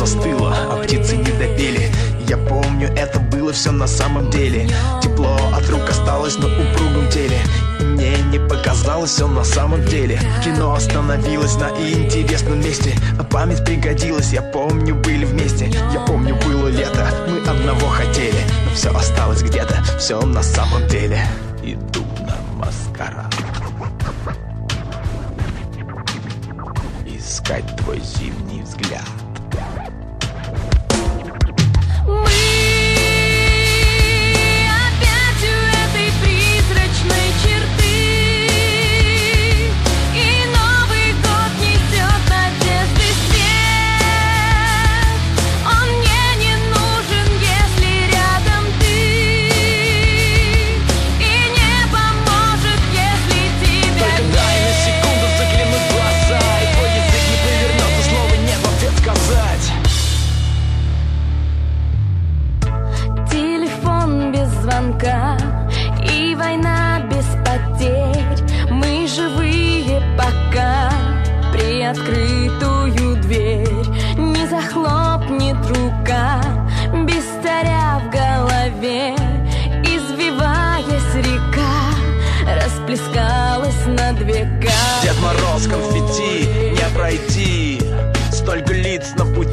застыло, а птицы не допели. Я помню, это было все на самом деле. Тепло от рук осталось на упругом теле. Мне не показалось все на самом деле. Кино остановилось на интересном месте, а память пригодилась. Я помню, были вместе. Я помню, было лето, мы одного хотели. Но все осталось где-то, все на самом деле. Иду на маскарад искать твой зимний взгляд. И война без потерь. Мы живые пока. Приоткрытую дверь не захлопнет рука. Без царя в голове, извиваясь река, расплескалась над века. Дед Мороз, конфетти, не пройти. Столько лиц на пути.